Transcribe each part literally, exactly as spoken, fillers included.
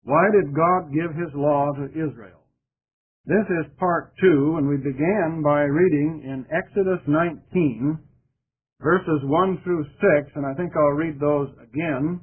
Why did God give His law to Israel? This is part two, and we began by reading in Exodus nineteen, verses one through six, and I think I'll read those again,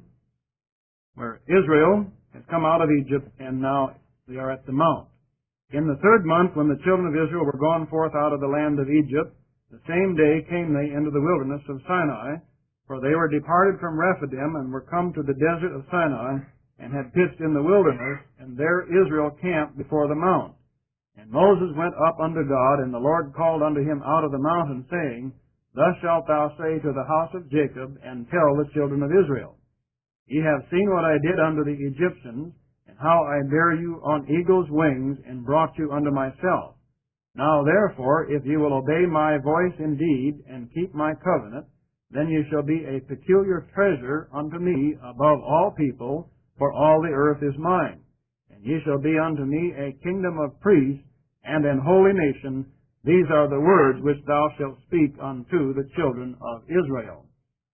where Israel has come out of Egypt, and now they are at the mount. In the third month, when the children of Israel were gone forth out of the land of Egypt, the same day came they into the wilderness of Sinai, for they were departed from Rephidim, and were come to the desert of Sinai, and had pitched in the wilderness, and there Israel camped before the mount. And Moses went up unto God, and the Lord called unto him out of the mountain, saying, Thus shalt thou say to the house of Jacob, and tell the children of Israel, Ye have seen what I did unto the Egyptians, and how I bare you on eagle's wings, and brought you unto myself. Now therefore, if ye will obey my voice indeed, and keep my covenant, then ye shall be a peculiar treasure unto me above all people, for all the earth is mine. And ye shall be unto me a kingdom of priests, and an holy nation. These are the words which thou shalt speak unto the children of Israel.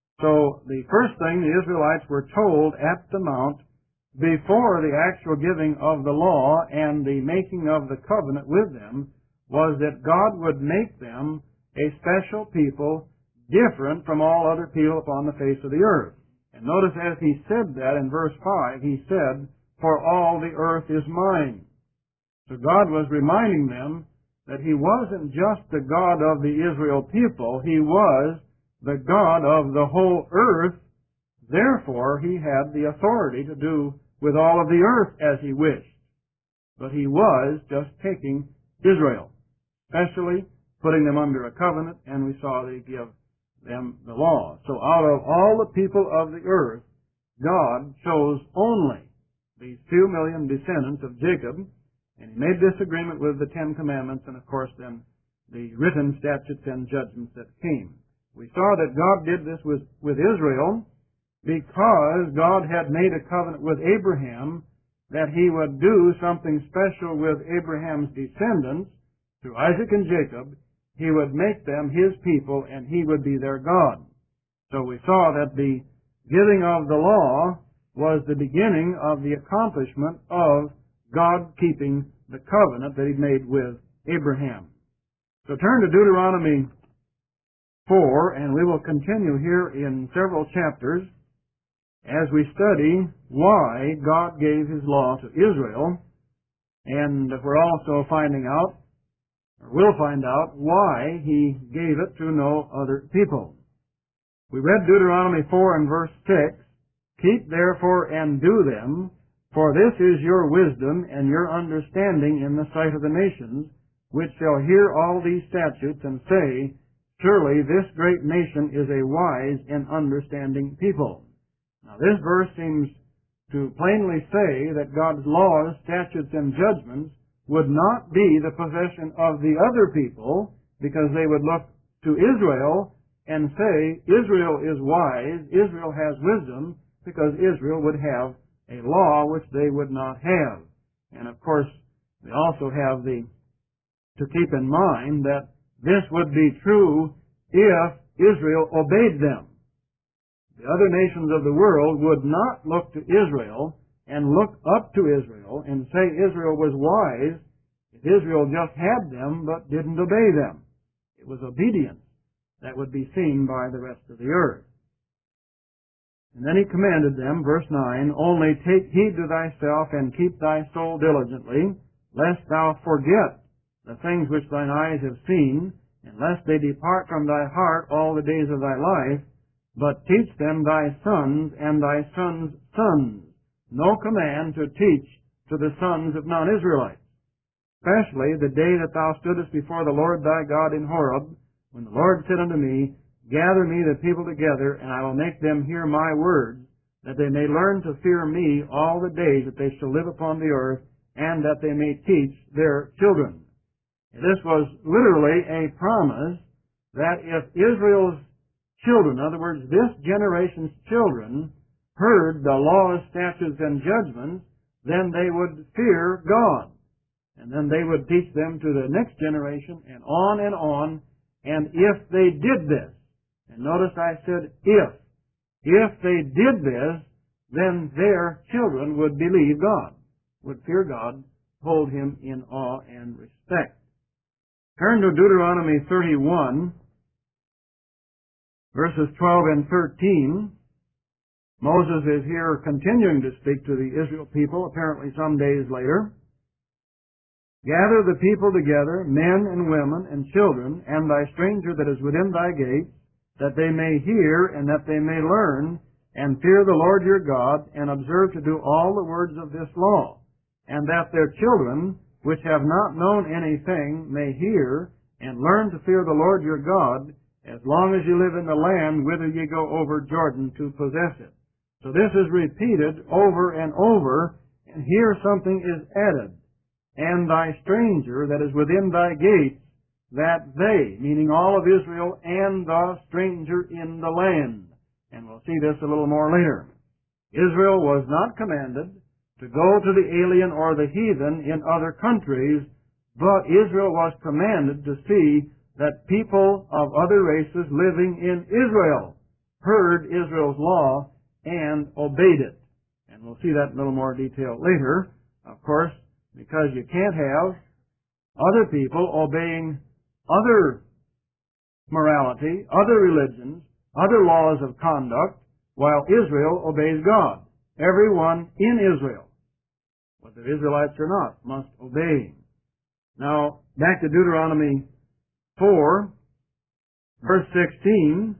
So the first thing the Israelites were told at the mount, before the actual giving of the law and the making of the covenant with them, was that God would make them a special people, different from all other people upon the face of the earth. And notice as he said that in verse five, he said, For all the earth is mine. So God was reminding them that He wasn't just the God of the Israel people, He was the God of the whole earth. Therefore, He had the authority to do with all of the earth as He wished. But He was just taking Israel, especially putting them under a covenant, and we saw that He gave them the law. So out of all the people of the earth, God chose only these few million descendants of Jacob, and He made this agreement with the Ten Commandments, and of course then the written statutes and judgments that came. We saw that God did this with, with Israel because God had made a covenant with Abraham that He would do something special with Abraham's descendants through Isaac and Jacob. He would make them His people, and He would be their God. So we saw that the giving of the law was the beginning of the accomplishment of God keeping the covenant that He made with Abraham. So turn to Deuteronomy four, and we will continue here in several chapters as we study why God gave His law to Israel, and we're also finding out, or will find out, why He gave it to no other people. We read Deuteronomy four and verse six, Keep therefore and do them, for this is your wisdom and your understanding in the sight of the nations, which shall hear all these statutes and say, Surely this great nation is a wise and understanding people. Now this verse seems to plainly say that God's laws, statutes, and judgments would not be the possession of the other people, because they would look to Israel and say, Israel is wise, Israel has wisdom, because Israel would have a law which they would not have. And of course, we also have the, to keep in mind that this would be true if Israel obeyed them. The other nations of the world would not look to Israel and look up to Israel and say Israel was wise if Israel just had them but didn't obey them. It was obedience that would be seen by the rest of the earth. And then He commanded them, verse nine, Only take heed to thyself and keep thy soul diligently, lest thou forget the things which thine eyes have seen, and lest they depart from thy heart all the days of thy life, but teach them thy sons and thy sons' sons. No command to teach to the sons of non-Israelites, especially the day that thou stoodest before the Lord thy God in Horeb, when the Lord said unto me, Gather me the people together, and I will make them hear my words, that they may learn to fear me all the days that they shall live upon the earth, and that they may teach their children. And this was literally a promise that if Israel's children, in other words, this generation's children, heard the laws, statutes, and judgments, then they would fear God. And then they would teach them to the next generation, and on and on. And if they did this, and notice I said if, if they did this, then their children would believe God. would fear God, hold Him in awe and respect. Turn to Deuteronomy thirty-one, verses twelve and thirteen. Moses is here continuing to speak to the Israel people, apparently some days later. Gather the people together, men and women and children, and thy stranger that is within thy gates, that they may hear and that they may learn, and fear the Lord your God, and observe to do all the words of this law, and that their children, which have not known anything, may hear and learn to fear the Lord your God, as long as you live in the land whither ye go over Jordan to possess it. So this is repeated over and over, and here something is added. And thy stranger that is within thy gates, that they, meaning all of Israel, and the stranger in the land. And we'll see this a little more later. Israel was not commanded to go to the alien or the heathen in other countries, but Israel was commanded to see that people of other races living in Israel heard Israel's law and obeyed it. And we'll see that in a little more detail later, of course, because you can't have other people obeying other morality, other religions, other laws of conduct, while Israel obeys God. Everyone in Israel, whether Israelites or not, must obey. Now, back to Deuteronomy four, verse sixteen,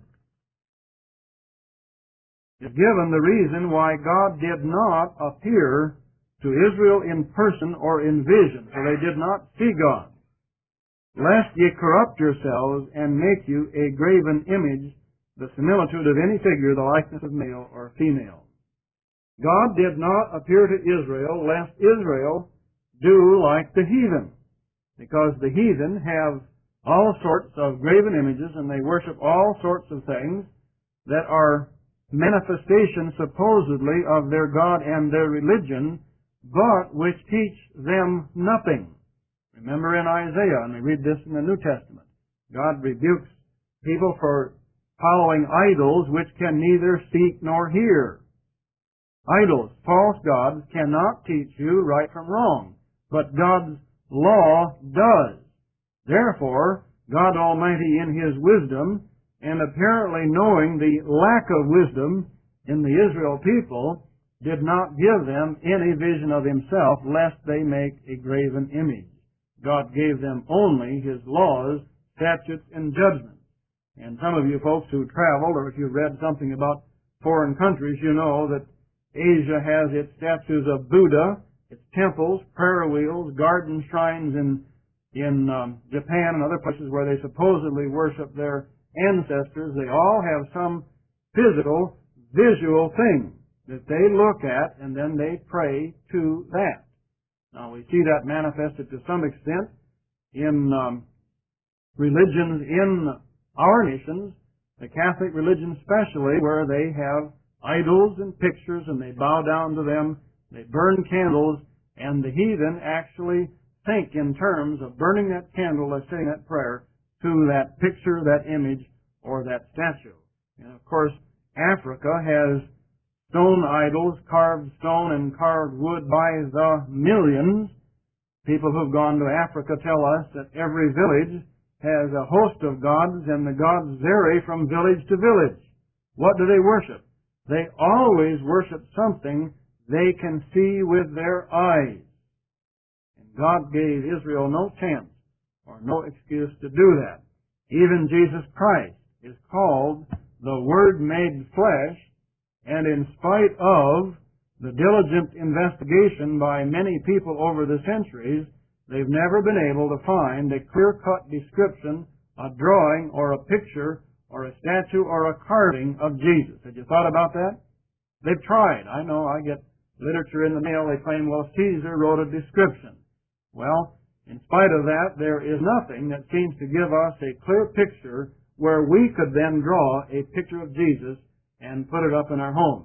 is given the reason why God did not appear to Israel in person or in vision, for they did not see God. Lest ye corrupt yourselves and make you a graven image, the similitude of any figure, the likeness of male or female. God did not appear to Israel, lest Israel do like the heathen, because the heathen have all sorts of graven images, and they worship all sorts of things that are manifestations supposedly of their God and their religion, but which teach them nothing. Remember in Isaiah, and we read this in the New Testament, God rebukes people for following idols which can neither speak nor hear. Idols, false gods, cannot teach you right from wrong, but God's law does. Therefore, God Almighty in His wisdom, and apparently knowing the lack of wisdom in the Israel people, did not give them any vision of Himself, lest they make a graven image. God gave them only His laws, statutes, and judgments. And some of you folks who traveled, or if you've read something about foreign countries, you know that Asia has its statues of Buddha, its temples, prayer wheels, garden shrines in, in um, Japan and other places where they supposedly worship their ancestors. They all have some physical, visual thing that they look at, and then they pray to that. Now, we see that manifested to some extent in um, religions in our nations, the Catholic religion especially, where they have idols and pictures, and they bow down to them, they burn candles, and the heathen actually think in terms of burning that candle or saying that prayer to that picture, that image, or that statue. And of course, Africa has stone idols, carved stone and carved wood by the millions. People who've gone to Africa tell us that every village has a host of gods, and the gods vary from village to village. What do they worship? They always worship something they can see with their eyes. And God gave Israel no chance or no excuse to do that. Even Jesus Christ is called the Word made flesh, and in spite of the diligent investigation by many people over the centuries, they've never been able to find a clear-cut description, a drawing, or a picture, or a statue, or a carving of Jesus. Have you thought about that? They've tried. I know I get literature in the mail. They claim, well, Caesar wrote a description. Well, in spite of that, there is nothing that seems to give us a clear picture where we could then draw a picture of Jesus and put it up in our homes.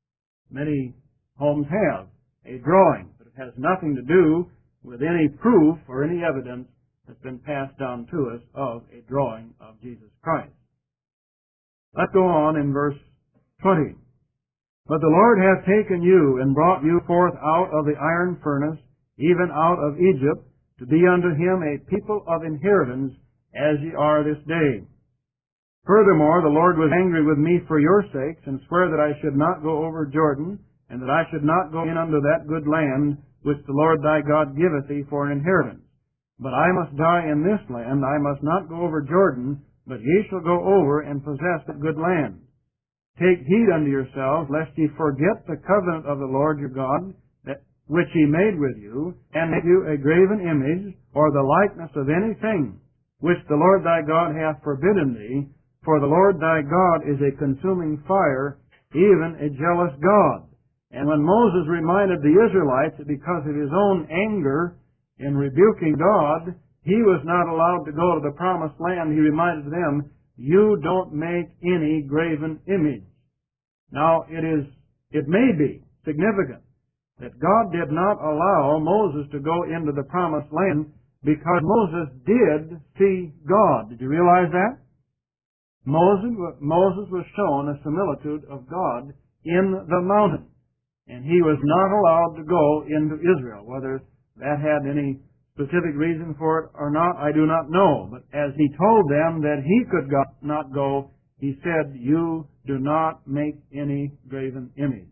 Many homes have a drawing, but it has nothing to do with any proof or any evidence that's been passed down to us of a drawing of Jesus Christ. Let's go on in verse twenty. But the Lord hath taken you, and brought you forth out of the iron furnace, even out of Egypt, to be unto him a people of inheritance, as ye are this day. Furthermore, the Lord was angry with me for your sakes, and sware that I should not go over Jordan, and that I should not go in unto that good land, which the Lord thy God giveth thee for an inheritance. But I must die in this land, I must not go over Jordan, but ye shall go over and possess that good land. Take heed unto yourselves, lest ye forget the covenant of the Lord your God, that, which he made with you, and make you a graven image, or the likeness of anything, which the Lord thy God hath forbidden thee, for the Lord thy God is a consuming fire, even a jealous God. And when Moses reminded the Israelites that because of his own anger in rebuking God, he was not allowed to go to the promised land, he reminded them, you don't make any graven image. Now, it is, it may be significant that God did not allow Moses to go into the promised land because Moses did see God. Did you realize that? Moses, Moses was shown a similitude of God in the mountain, and he was not allowed to go into Israel. Whether that had any specific reason for it or not, I do not know. But as he told them that he could go, not go, he said, you do not make any graven image.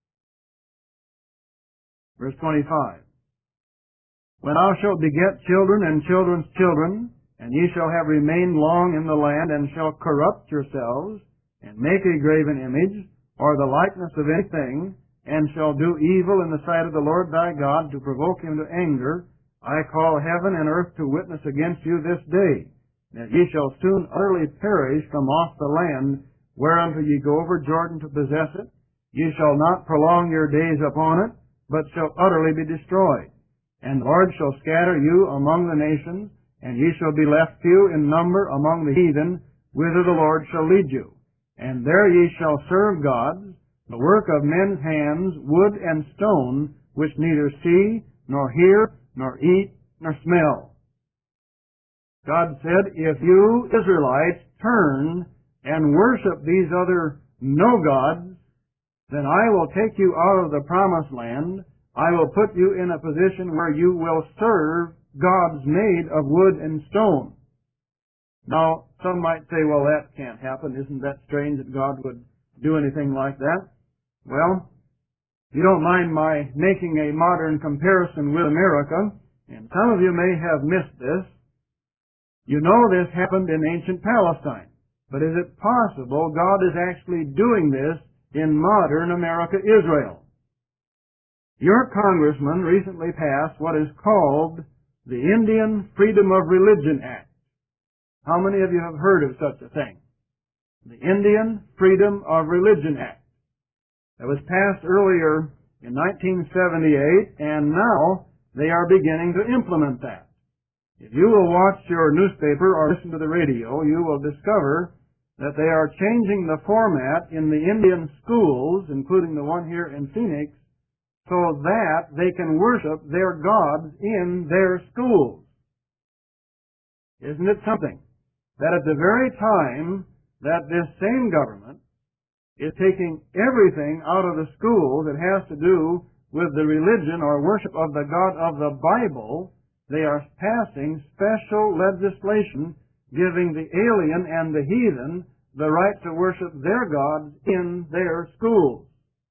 Verse twenty-five. When thou shalt beget children and children's children, and ye shall have remained long in the land, and shall corrupt yourselves, and make a graven image, or the likeness of anything, and shall do evil in the sight of the Lord thy God, to provoke him to anger, I call heaven and earth to witness against you this day, that ye shall soon utterly perish from off the land, whereunto ye go over Jordan to possess it. Ye shall not prolong your days upon it, but shall utterly be destroyed. And the Lord shall scatter you among the nations, and ye shall be left few in number among the heathen, whither the Lord shall lead you. And there ye shall serve gods, the work of men's hands, wood and stone, which neither see, nor hear, nor eat, nor smell. God said, if you Israelites turn and worship these other no gods, then I will take you out of the promised land. I will put you in a position where you will serve gods made of wood and stone. Now, some might say, well, that can't happen. Isn't that strange that God would do anything like that? Well, if you don't mind my making a modern comparison with America, and some of you may have missed this, you know this happened in ancient Palestine. But is it possible God is actually doing this in modern America, Israel? Your congressman recently passed what is called the Indian Freedom of Religion Act. How many of you have heard of such a thing? The Indian Freedom of Religion Act. It was passed earlier in nineteen seventy-eight, and now they are beginning to implement that. If you will watch your newspaper or listen to the radio, you will discover that they are changing the format in the Indian schools, including the one here in Phoenix, so that they can worship their gods in their schools. Isn't it something that at the very time that this same government is taking everything out of the schools that has to do with the religion or worship of the God of the Bible, they are passing special legislation giving the alien and the heathen the right to worship their gods in their schools.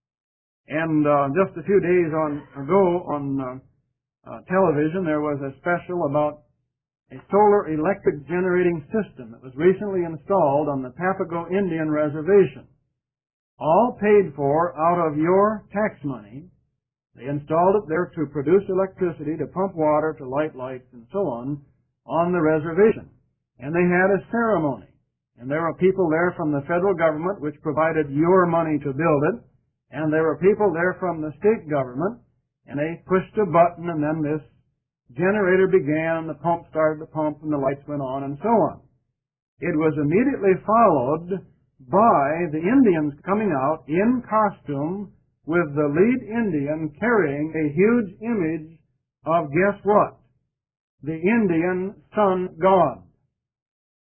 And uh, just a few days on, ago on uh, uh, television, there was a special about a solar electric generating system that was recently installed on the Papago Indian Reservation. All paid for out of your tax money. They installed it there to produce electricity, to pump water, to light lights, and so on, on the reservation. And they had a ceremony. And there were people there from the federal government, which provided your money to build it. And there were people there from the state government, and they pushed a button, and then this generator began, and the pump started to pump, and the lights went on, and so on. It was immediately followed by the Indians coming out in costume with the lead Indian carrying a huge image of, guess what? The Indian sun god.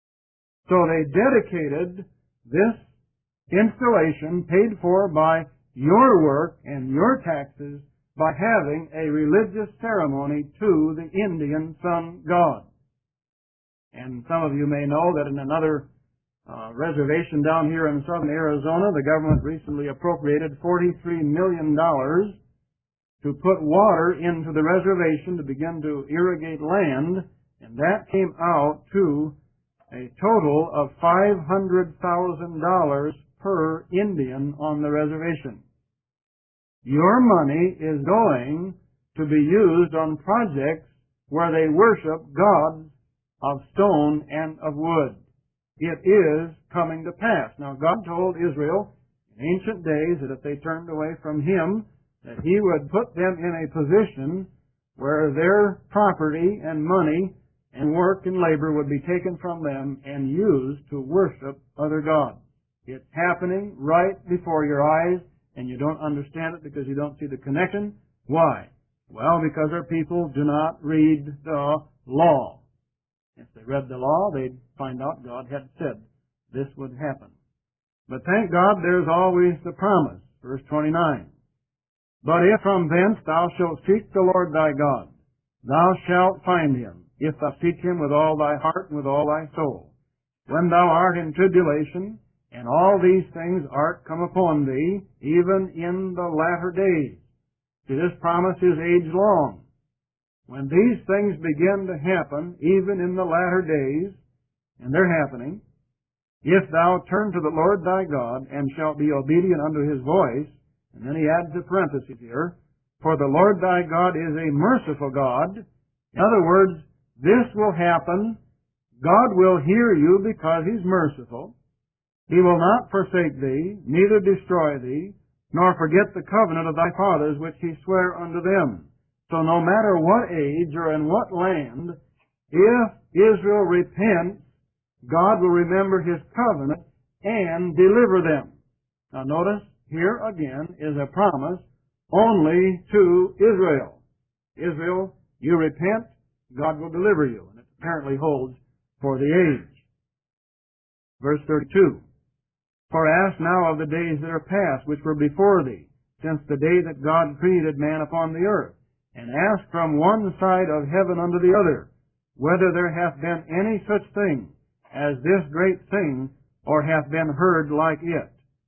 So they dedicated this installation paid for by your work and your taxes by having a religious ceremony to the Indian sun god. And some of you may know that in another uh, reservation down here in southern Arizona, the government recently appropriated forty-three million dollars to put water into the reservation to begin to irrigate land, and that came out to a total of five hundred thousand dollars per Indian on the reservation. Your money is going to be used on projects where they worship gods of stone and of wood. It is coming to pass. Now, God told Israel in ancient days that if they turned away from Him, that He would put them in a position where their property and money and work and labor would be taken from them and used to worship other gods. It's happening right before your eyes, and you don't understand it because you don't see the connection. Why? Well, because our people do not read the law. If they read the law, they'd find out God had said this would happen. But thank God there's always the promise. Verse twenty-nine. But if from thence thou shalt seek the Lord thy God, thou shalt find Him, if thou seek Him with all thy heart and with all thy soul. When thou art in tribulation, and all these things art come upon thee, even in the latter days. See, this promise is age-long. When these things begin to happen, even in the latter days, and they're happening, if thou turn to the Lord thy God, and shalt be obedient unto His voice, and then he adds a parenthesis here, for the Lord thy God is a merciful God. In other words, this will happen. God will hear you because He's merciful. He will not forsake thee, neither destroy thee, nor forget the covenant of thy fathers which He sware unto them. So no matter what age or in what land, if Israel repents, God will remember His covenant and deliver them. Now notice, here again is a promise only to Israel. Israel, you repent, God will deliver you. And it apparently holds for the age. Verse thirty-two. For ask now of the days that are past, which were before thee, since the day that God created man upon the earth, and ask from one side of heaven unto the other, whether there hath been any such thing as this great thing, or hath been heard like it.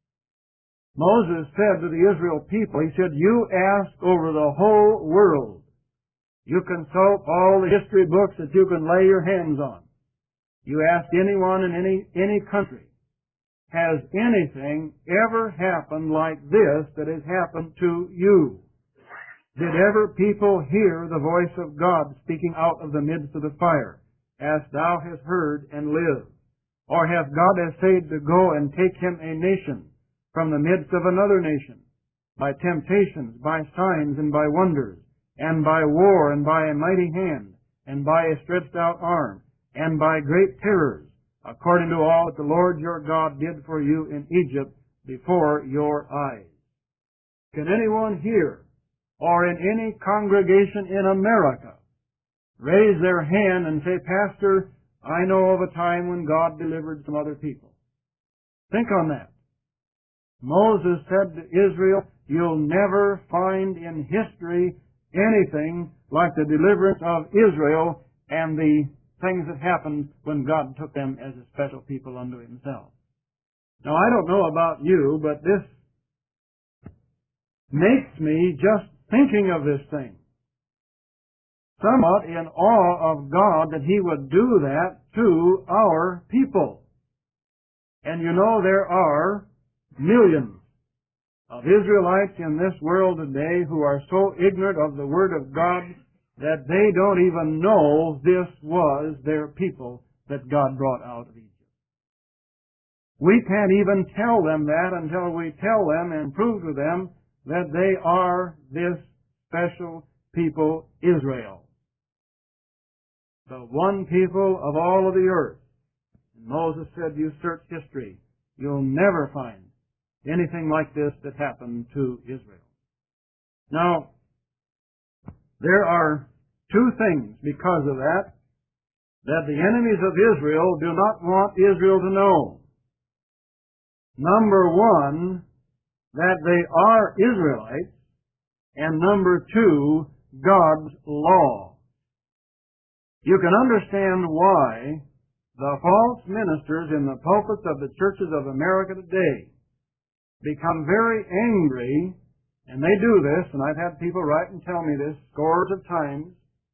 Moses said to the Israel people, he said, you ask over the whole world. You consult all the history books that you can lay your hands on. You ask anyone in any, any country, has anything ever happened like this that has happened to you? Did ever people hear the voice of God speaking out of the midst of the fire, as thou hast heard and lived? Or hath God essayed to go and take him a nation from the midst of another nation, by temptations, by signs, and by wonders, and by war, and by a mighty hand, and by a stretched out arm, and by great terrors, according to all that the Lord your God did for you in Egypt before your eyes? Can anyone here, or in any congregation in America, raise their hand and say, Pastor, I know of a time when God delivered some other people? Think on that. Moses said to Israel, you'll never find in history anything like the deliverance of Israel and the things that happened when God took them as a special people unto Himself. Now, I don't know about you, but this makes me just thinking of this thing somewhat in awe of God that He would do that to our people. And you know, there are millions of Israelites in this world today who are so ignorant of the Word of God that they don't even know this was their people that God brought out of Egypt. We can't even tell them that until we tell them and prove to them that they are this special people, Israel. The one people of all of the earth. And Moses said, you search history, you'll never find anything like this that happened to Israel. Now, there are two things because of that that the enemies of Israel do not want Israel to know. Number one, that they are Israelites, and number two, God's law. You can understand why the false ministers in the pulpits of the churches of America today become very angry, and they do this, and I've had people write and tell me this scores of times.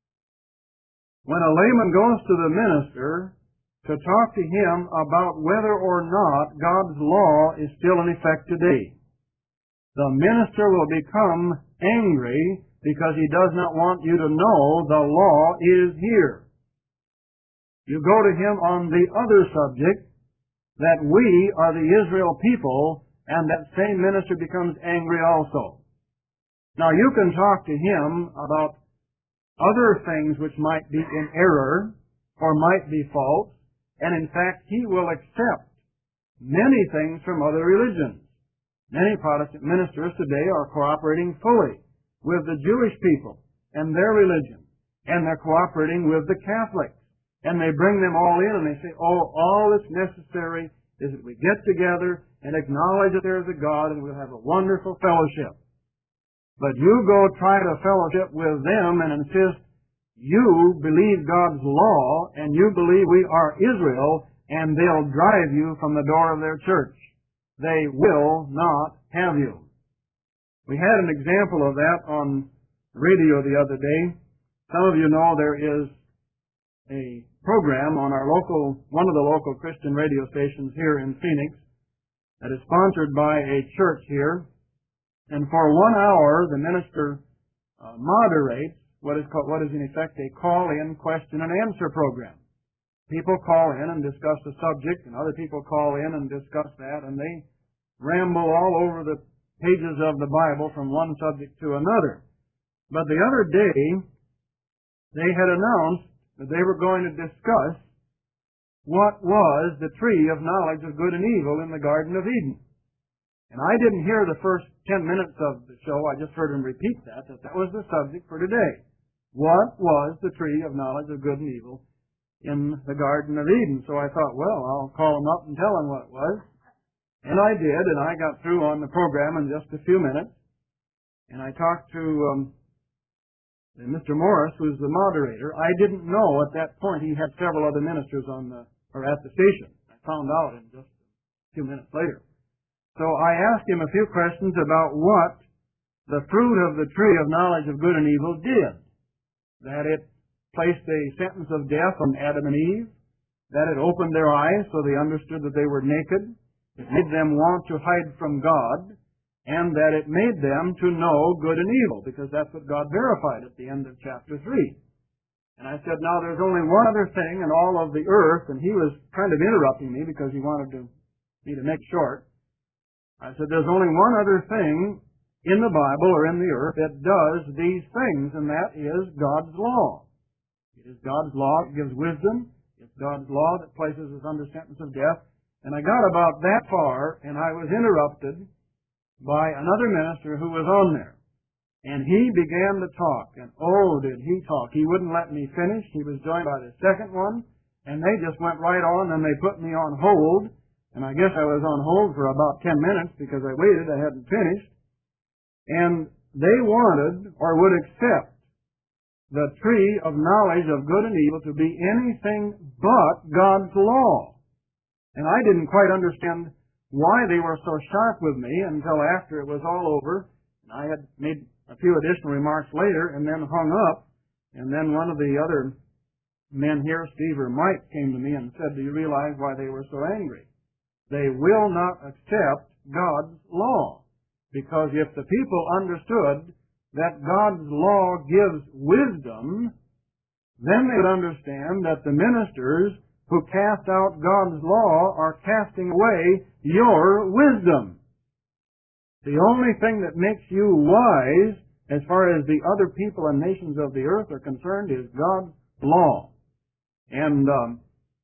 When a layman goes to the minister to talk to him about whether or not God's law is still in effect today, the minister will become angry because he does not want you to know the law is here. You go to him on the other subject, that we are the Israel people, and that same minister becomes angry also. Now you can talk to him about other things which might be in error or might be false, and in fact he will accept many things from other religions. Many Protestant ministers today are cooperating fully with the Jewish people and their religion, and they're cooperating with the Catholics. And they bring them all in and they say, oh, all that's necessary is that we get together and acknowledge that there is a God and we'll have a wonderful fellowship. But you go try to fellowship with them and insist you believe God's law and you believe we are Israel, and they'll drive you from the door of their church. They will not have you. We had an example of that on radio the other day. Some of you know there is a program on our local, one of the local Christian radio stations here in Phoenix that is sponsored by a church here. And for one hour, the minister uh, moderates what is called, what is in effect a call-in question and answer program. People call in and discuss the subject, and other people call in and discuss that, and they ramble all over the pages of the Bible from one subject to another. But the other day, they had announced that they were going to discuss what was the tree of knowledge of good and evil in the Garden of Eden. And I didn't hear the first ten minutes of the show. I just heard him repeat that, that that was the subject for today. What was the tree of knowledge of good and evil in the Garden of Eden? So I thought, well, I'll call him up and tell him what it was. And I did, and I got through on the program in just a few minutes. And I talked to um, Mister Morris, who's the moderator. I didn't know at that point he had several other ministers on the, or at the station. I found out in just a few minutes later. So I asked him a few questions about what the fruit of the tree of knowledge of good and evil did. That it placed a sentence of death on Adam and Eve, that it opened their eyes so they understood that they were naked, it made them want to hide from God, and that it made them to know good and evil, because that's what God verified at the end of chapter three. And I said, now there's only one other thing in all of the earth, and he was kind of interrupting me because he wanted to, me to make short. I said, there's only one other thing in the Bible or in the earth that does these things, and that is God's law. It is God's law that gives wisdom. It's God's law that places us under sentence of death. And I got about that far, and I was interrupted by another minister who was on there. And he began to talk, and oh, did he talk. He wouldn't let me finish. He was joined by the second one, and they just went right on, and they put me on hold. And I guess I was on hold for about ten minutes because I waited. I hadn't finished. And they wanted, or would accept, the tree of knowledge of good and evil to be anything but God's law. And I didn't quite understand why they were so sharp with me until after it was all over. I had made a few additional remarks later and then hung up. And then one of the other men here, Steve or Mike, came to me and said, do you realize why they were so angry? They will not accept God's law. Because if the people understood that God's law gives wisdom, then they would understand that the ministers who cast out God's law are casting away your wisdom. The only thing that makes you wise, as far as the other people and nations of the earth are concerned, is God's law. And um,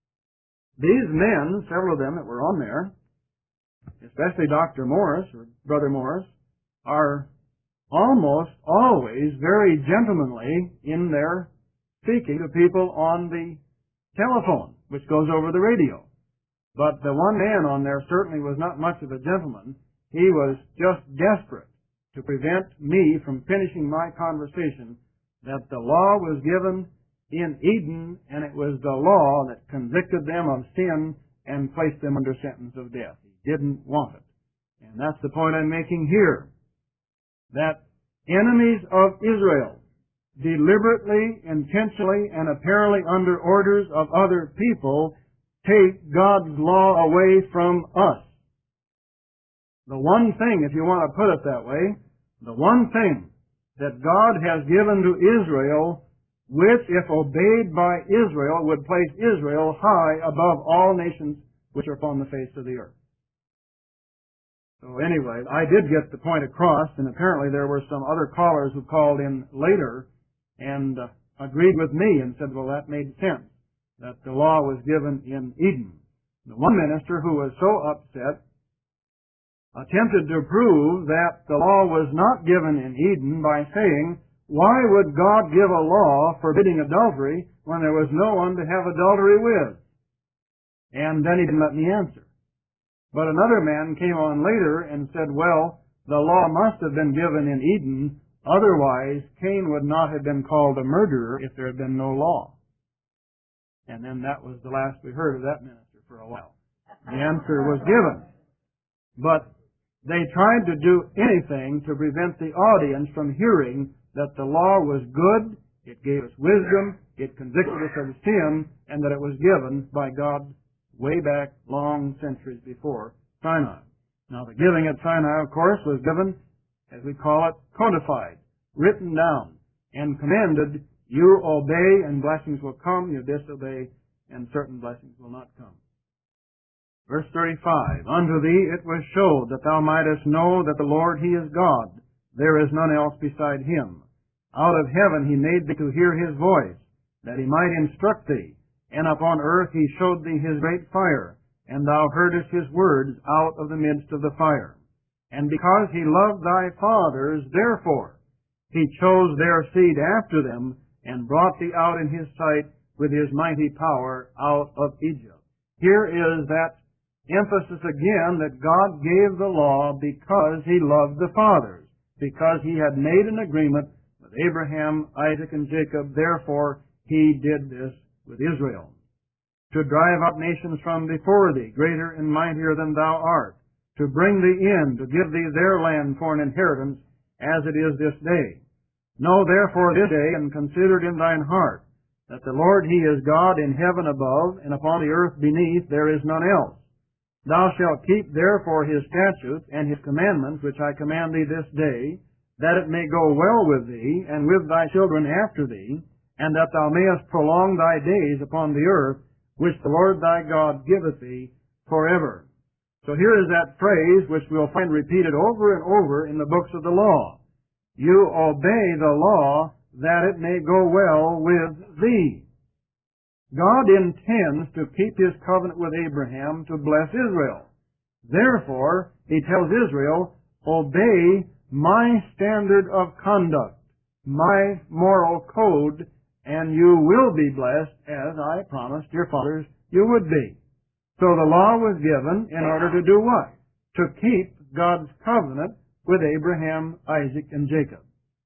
these men, several of them that were on there, especially Doctor Morris, or Brother Morris, are almost always very gentlemanly in their speaking to people on the telephone, which goes over the radio. But the one man on there certainly was not much of a gentleman, he was just desperate to prevent me from finishing my conversation that the law was given in Eden, and it was the law that convicted them of sin and placed them under sentence of death. He didn't want it. And that's the point I'm making here. That enemies of Israel deliberately, intentionally, and apparently under orders of other people take God's law away from us. The one thing, if you want to put it that way, the one thing that God has given to Israel, which, if obeyed by Israel, would place Israel high above all nations which are upon the face of the earth. So anyway, I did get the point across, and apparently there were some other callers who called in later and uh, agreed with me and said, well, that made sense, that the law was given in Eden. The one minister who was so upset attempted to prove that the law was not given in Eden by saying, why would God give a law forbidding adultery when there was no one to have adultery with? And then he didn't let me answer. But another man came on later and said, well, the law must have been given in Eden, otherwise Cain would not have been called a murderer if there had been no law. And then that was the last we heard of that minister for a while. The answer was given. But they tried to do anything to prevent the audience from hearing that the law was good, it gave us wisdom, it convicted us of sin, and that it was given by God way back long centuries before Sinai. Now, the giving at Sinai, of course, was given, as we call it, codified, written down, and commanded, you obey and blessings will come, you disobey and certain blessings will not come. Verse thirty-five, unto thee it was showed that thou mightest know that the Lord, He is God. There is none else beside Him. Out of heaven He made thee to hear His voice, that He might instruct thee. And upon earth He showed thee His great fire, and thou heardest His words out of the midst of the fire. And because He loved thy fathers, therefore He chose their seed after them, and brought thee out in His sight with His mighty power out of Egypt. Here is that emphasis again that God gave the law because He loved the fathers, because He had made an agreement with Abraham, Isaac, and Jacob. Therefore, He did this with Israel. To drive out nations from before thee, greater and mightier than thou art, to bring thee in, to give thee their land for an inheritance, as it is this day. Know therefore this day, and consider it in thine heart, that the Lord He is God in heaven above, and upon the earth beneath there is none else. Thou shalt keep therefore His statutes and His commandments, which I command thee this day, that it may go well with thee, and with thy children after thee, and that thou mayest prolong thy days upon the earth, which the Lord thy God giveth thee forever. So here is that phrase which we'll find repeated over and over in the books of the law. You obey the law, that it may go well with thee. God intends to keep His covenant with Abraham to bless Israel. Therefore, He tells Israel, obey my standard of conduct, my moral code, and you will be blessed as I promised your fathers you would be. So the law was given in order to do what? To keep God's covenant with Abraham, Isaac, and Jacob.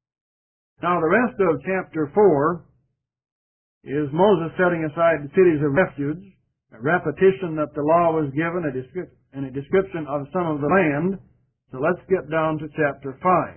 Now the rest of chapter four is Moses setting aside the cities of refuge, a repetition that the law was given, a description, and a description of some of the land. So let's get down to chapter five.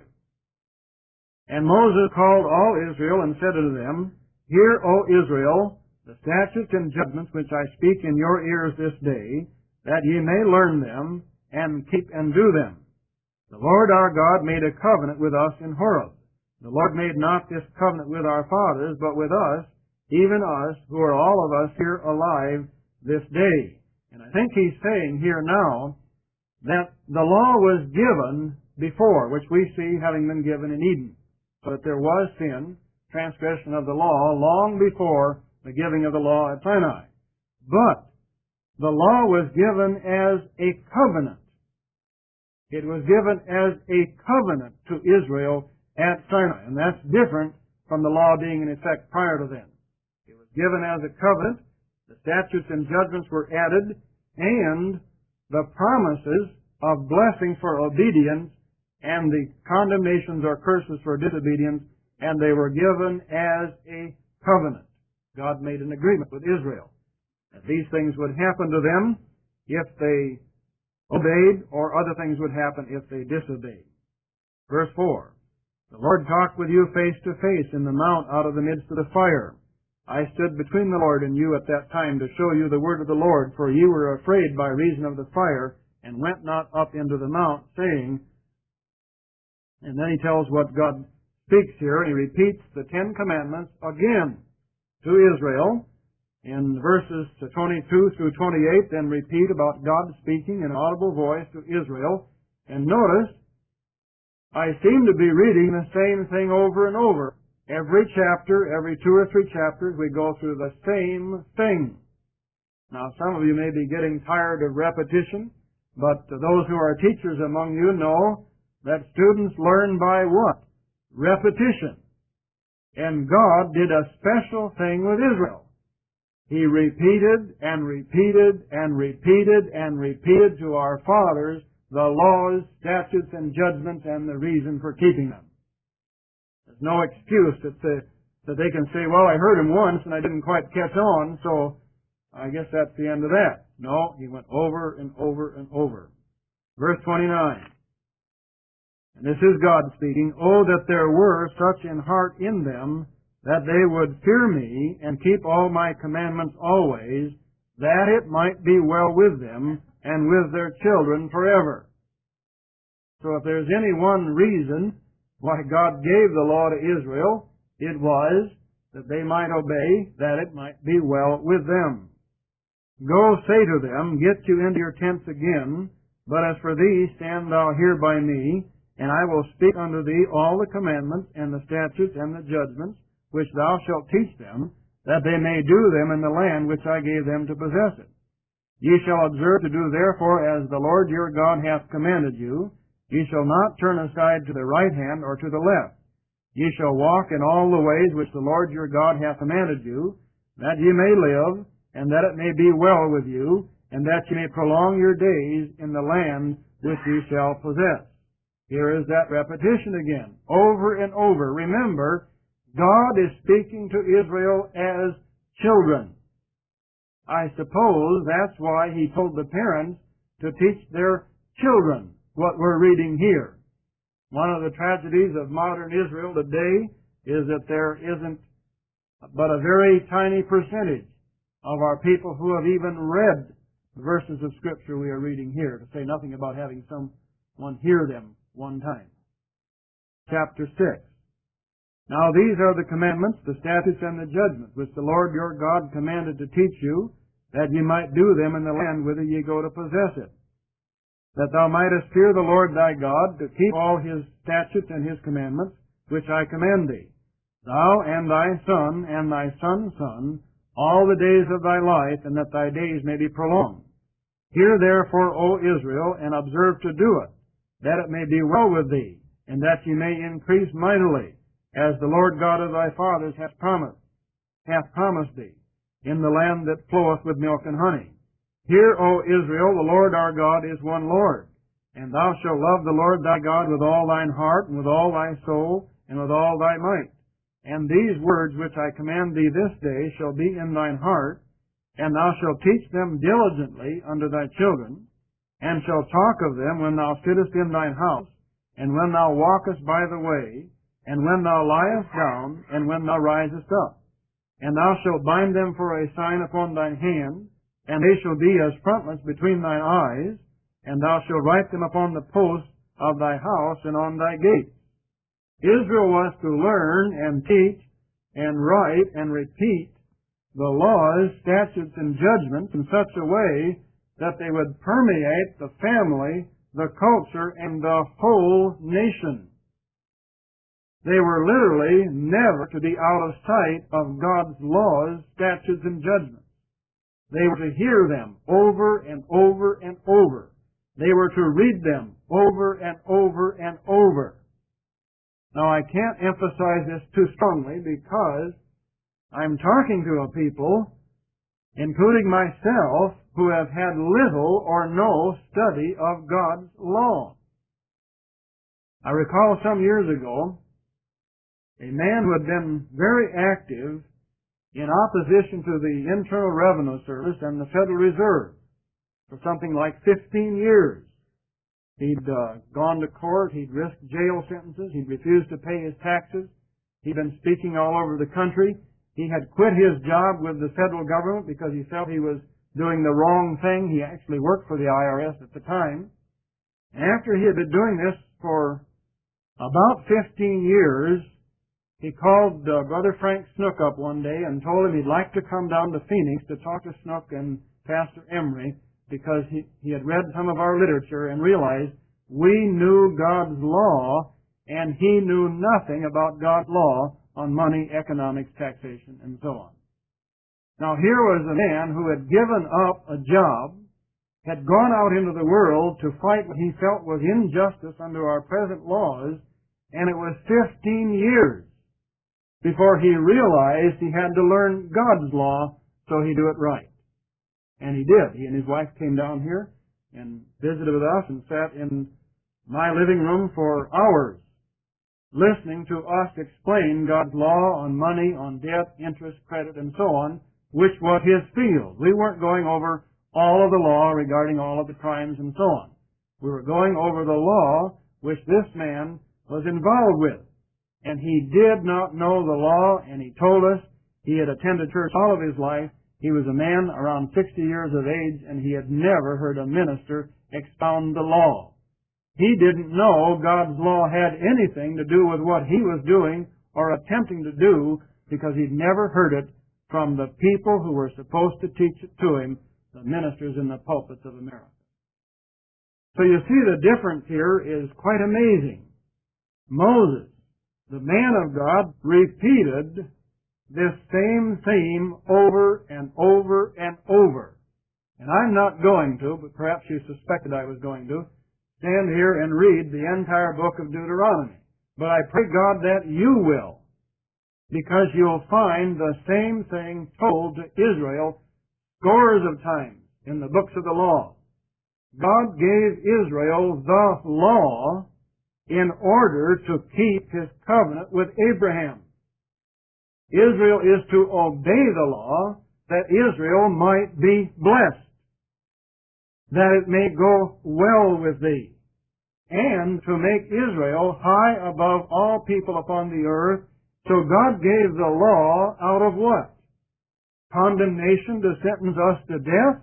And Moses called all Israel and said unto them, Hear, O Israel, the statutes and judgments which I speak in your ears this day, that ye may learn them, and keep and do them. The Lord our God made a covenant with us in Horeb. The Lord made not this covenant with our fathers, but with us, even us, who are all of us here alive this day. And I think he's saying here now that the law was given before, which we see having been given in Eden. So that there was sin, transgression of the law, long before the giving of the law at Sinai. But the law was given as a covenant. It was given as a covenant to Israel at Sinai. And that's different from the law being in effect prior to then. It was given as a covenant, the statutes and judgments were added, and the promises of blessing for obedience and the condemnations or curses for disobedience, and they were given as a covenant. God made an agreement with Israel that these things would happen to them if they obeyed, or other things would happen if they disobeyed. Verse four, the Lord talked with you face to face in the mount out of the midst of the fire. I stood between the Lord and you at that time to show you the word of the Lord, for you were afraid by reason of the fire, and went not up into the mount, saying, and then he tells what God speaks here, and he repeats the Ten Commandments again to Israel in verses twenty-two through twenty-eight, then repeat about God speaking in an audible voice to Israel. And notice, I seem to be reading the same thing over and over. Every chapter, every two or three chapters, we go through the same thing. Now, some of you may be getting tired of repetition, but those who are teachers among you know that students learn by what? Repetition. And God did a special thing with Israel. He repeated and repeated and repeated and repeated to our fathers the laws, statutes, and judgments and the reason for keeping them. There's no excuse that, the, that they can say, well, I heard him once and I didn't quite catch on, so I guess that's the end of that. No, he went over and over and over. Verse twenty-nine. And this is God speaking. Oh, that there were such an heart in them, that they would fear me and keep all my commandments always, that it might be well with them and with their children forever. So if there's any one reason why God gave the law to Israel, it was that they might obey, that it might be well with them. Go say to them, get you into your tents again, but as for thee, stand thou here by me, and I will speak unto thee all the commandments and the statutes and the judgments, which thou shalt teach them, that they may do them in the land which I gave them to possess it. Ye shall observe to do therefore as the Lord your God hath commanded you. Ye shall not turn aside to the right hand or to the left. Ye shall walk in all the ways which the Lord your God hath commanded you, that ye may live, and that it may be well with you, and that ye may prolong your days in the land which ye shall possess. Here is that repetition again, over and over. Remember, God is speaking to Israel as children. I suppose that's why he told the parents to teach their children what we're reading here. One of the tragedies of modern Israel today is that there isn't but a very tiny percentage of our people who have even read the verses of Scripture we are reading here, to say nothing about having someone hear them one time. Chapter six. Now these are the commandments, the statutes, and the judgments, which the Lord your God commanded to teach you, that ye might do them in the land whither ye go to possess it. That thou mightest fear the Lord thy God, to keep all his statutes and his commandments, which I command thee, thou and thy son and thy son's son, all the days of thy life, and that thy days may be prolonged. Hear therefore, O Israel, and observe to do it, that it may be well with thee, and that ye may increase mightily, as the Lord God of thy fathers hath promised, hath promised thee, in the land that floweth with milk and honey. Hear, O Israel, the Lord our God is one Lord, and thou shalt love the Lord thy God with all thine heart, and with all thy soul, and with all thy might. And these words which I command thee this day shall be in thine heart, and thou shalt teach them diligently unto thy children, and shalt talk of them when thou sittest in thine house, and when thou walkest by the way, and when thou liest down, and when thou risest up. And thou shalt bind them for a sign upon thine hand, and they shall be as frontlets between thine eyes, and thou shalt write them upon the posts of thy house and on thy gates. Israel was to learn and teach and write and repeat the laws, statutes, and judgments in such a way that they would permeate the family, the culture, and the whole nation. They were literally never to be out of sight of God's laws, statutes, and judgments. They were to hear them over and over and over. They were to read them over and over and over. Now, I can't emphasize this too strongly because I'm talking to a people, including myself, who have had little or no study of God's law. I recall some years ago a man who had been very active in opposition to the Internal Revenue Service and the Federal Reserve for something like fifteen years. He'd uh, gone to court, he'd risked jail sentences, he'd refused to pay his taxes, he'd been speaking all over the country. He had quit his job with the federal government because he felt he was doing the wrong thing. He actually worked for the I R S at the time. And after he had been doing this for about fifteen years, he called uh, Brother Frank Snook up one day and told him he'd like to come down to Phoenix to talk to Snook and Pastor Emery, because he, he had read some of our literature and realized we knew God's law and he knew nothing about God's law on money, economics, taxation, and so on. Now here was a man who had given up a job, had gone out into the world to fight what he felt was injustice under our present laws, and it was fifteen years before he realized he had to learn God's law so he'd do it right. And he did. He and his wife came down here and visited with us and sat in my living room for hours, listening to us explain God's law on money, on debt, interest, credit, and so on, which was his field. We weren't going over all of the law regarding all of the crimes and so on. We were going over the law which this man was involved with. And he did not know the law, and he told us he had attended church all of his life. He was a man around sixty years of age, and he had never heard a minister expound the law. He didn't know God's law had anything to do with what he was doing or attempting to do, because he'd never heard it from the people who were supposed to teach it to him, the ministers in the pulpits of America. So you see, the difference here is quite amazing. Moses, the man of God, repeated this same theme over and over and over. And I'm not going to, but perhaps you suspected I was going to, stand here and read the entire book of Deuteronomy. But I pray God that you will, because you'll find the same thing told to Israel scores of times in the books of the law. God gave Israel the law in order to keep His covenant with Abraham. Israel is to obey the law that Israel might be blessed, that it may go well with thee, and to make Israel high above all people upon the earth. So God gave the law out of what? Condemnation to sentence us to death?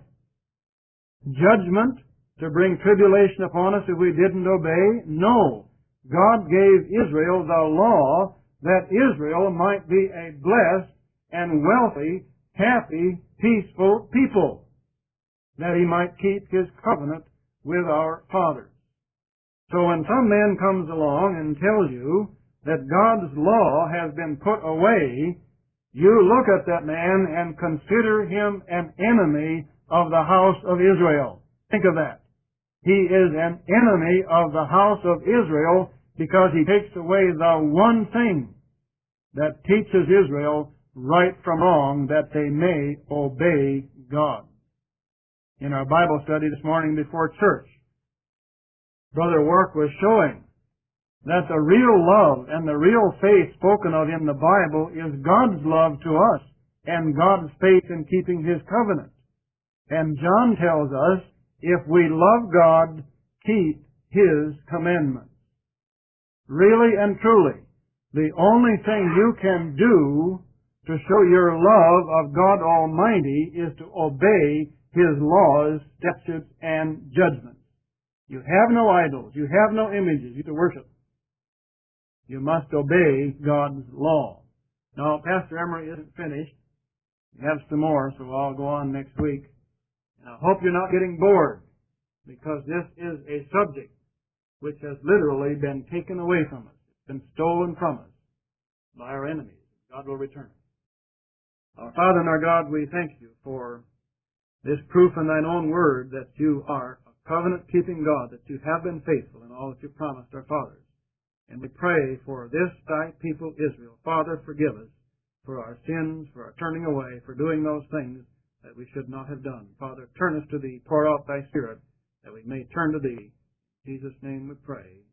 Judgment to bring tribulation upon us if we didn't obey? No. God gave Israel the law that Israel might be a blessed and wealthy, happy, peaceful people, that He might keep His covenant with our fathers. So when some man comes along and tells you that God's law has been put away, you look at that man and consider him an enemy of the house of Israel. Think of that. He is an enemy of the house of Israel because he takes away the one thing that teaches Israel right from wrong, that they may obey God. In our Bible study this morning before church, Brother Work was showing that the real love and the real faith spoken of in the Bible is God's love to us and God's faith in keeping His covenant. And John tells us, if we love God, keep His commandments. Really and truly, the only thing you can do to show your love of God Almighty is to obey His laws, statutes, and judgments. You have no idols. You have no images you to worship. You must obey God's law. Now, Pastor Emery isn't finished. We have some more, so I'll go on next week. And I hope you're not getting bored, because this is a subject which has literally been taken away from us. It's been stolen from us by our enemies. God will return it. Our Father and our God, we thank You for this proof in Thine own word that You are a covenant-keeping God, that You have been faithful in all that You promised our fathers. And we pray for this Thy people Israel. Father, forgive us for our sins, for our turning away, for doing those things that we should not have done. Father, turn us to Thee, pour out Thy Spirit, that we may turn to Thee. In Jesus' name we pray.